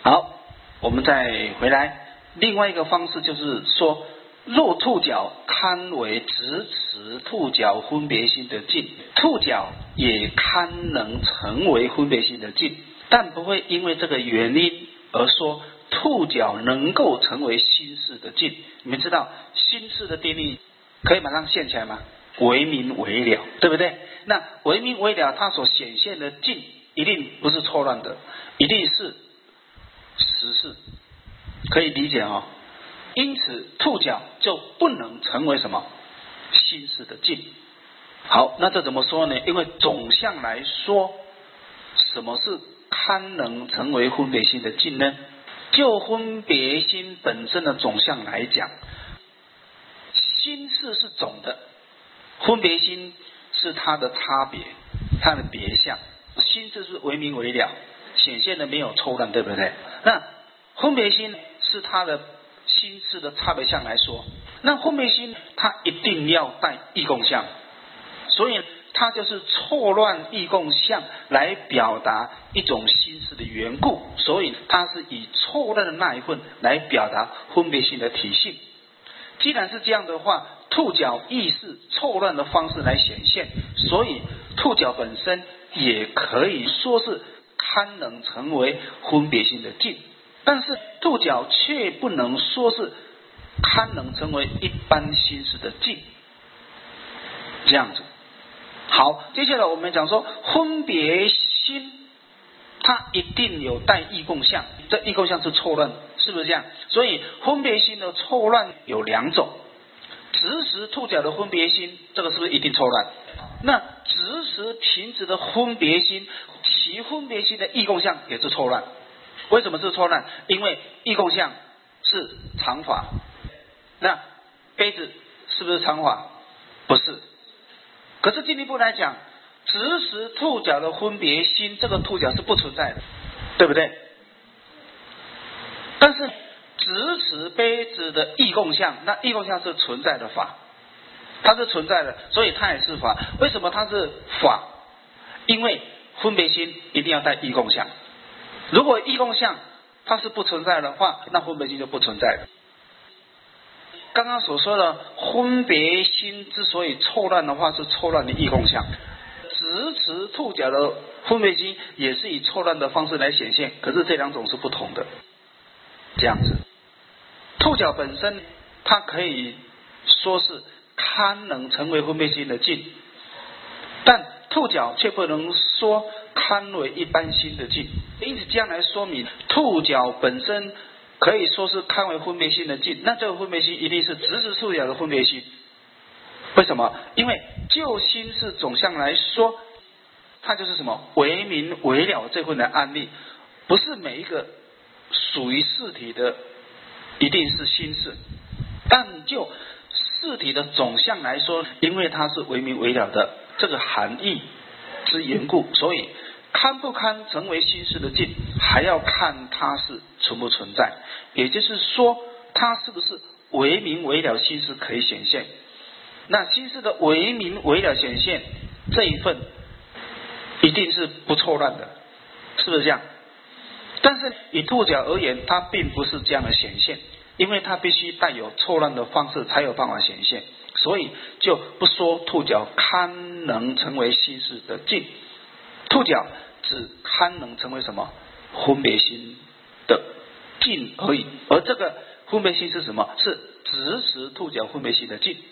好，我们再回来，另外一个方式就是说，若兔角堪为直持兔角分别心的境，兔角也堪能成为分别心的境，但不会因为这个原因而说兔角能够成为心识的境。你们知道心识的定义可以马上现起来吗？为明为了，对不对？那为明为了，它所显现的境一定不是错乱的，一定是实事，可以理解哦。因此兔角就不能成为什么心识的境。好，那这怎么说呢？因为总相来说，什么是堪能成为分别心的境呢？就分别心本身的总相来讲，心识是总的，分别心是它的差别，它的别相。心识是为明为了，显现的没有错乱，对不对？那分别心是它的心识的差别相来说，那分别心它一定要带异共相，所以它就是错乱异共相来表达一种心识的缘故，所以它是以错乱的那一份来表达分别心的体性。既然是这样的话，兔角亦是错乱的方式来显现，所以兔角本身也可以说是堪能成为分别心的境，但是兔角却不能说是堪能成为一般心识的境，这样子。好，接下来我们讲说分别心它一定有带异共相，这异共相是错乱，是不是这样？所以分别心的错乱有两种，直识兔角的分别心，这个是不是一定错乱？那直识平直的分别心，其分别心的异共相也是错乱。为什么是错乱？因为异共相是常法，那杯子是不是常法？不是。可是进一步来讲，直识兔角的分别心，这个兔角是不存在的，对不对？但是直识杯子的异共相，那异共相是存在的法，它是存在的，所以它也是法。为什么它是法？因为分别心一定要带异共相，如果异共相它是不存在的话，那分别心就不存在了。刚刚所说的分别心之所以错乱的话，是错乱的异共相。直识兔角的分别心也是以错乱的方式来显现，可是这两种是不同的。这样子，兔角本身它可以说是堪能成为分别心的境，但兔角却不能说堪为一般心的境。因此这样来说明，兔角本身可以说是堪为分别心的境，那这个分别心一定是直识兔角的分别心。为什么？因为就心识总相来说，它就是什么为明为了这份的案例，不是每一个属于事体的一定是心识，但就事体的总相来说，因为它是为明为了的这个含义之缘故，所以堪不堪成为心识的境，还要看它是存不存在，也就是说它是不是为明为了心识可以显现。那心识的为明为了显现这一份一定是不错乱的，是不是这样？但是以兔角而言，它并不是这样的显现，因为它必须带有错乱的方式才有办法显现，所以就不说兔角堪能成为心识的境，兔角只堪能成为什么分别心的境而已。而这个分别心是什么？是直识兔角分别心的境，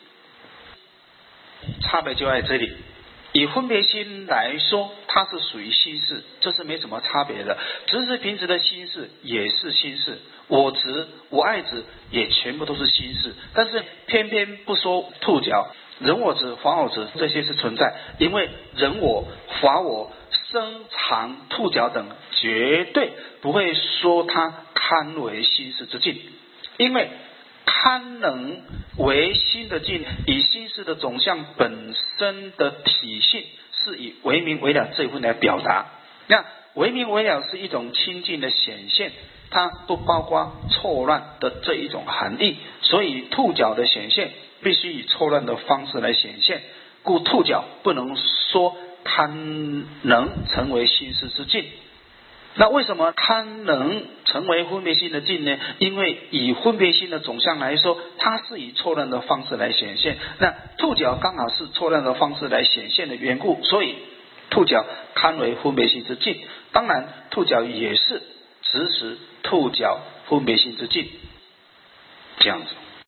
差别就在这里。以分别心来说，它是属于心识，这是没什么差别的。直识平直的心识也是心识，我执我爱执也全部都是心识，但是偏偏不说兔角、人我执、法我执这些是存在，因为人我、法我、生常、兔角等绝对不会说它堪为心识之境，因为堪能为心的境，以心识的总相本身的体性是以为明为了这一份来表达。那为明为了是一种清净的显现，它不包括错乱的这一种含义，所以兔角的显现必须以错乱的方式来显现，故兔角不能说堪能成为心识之境。 那为什么堪能成为分别心的境呢？因为以分别心的总相来说，它是以错乱的方式来显现。那兔角刚好是错乱的方式来显现的缘故，所以兔角堪为分别心之境。当然，兔角也是执持兔角分别心之境，这样子。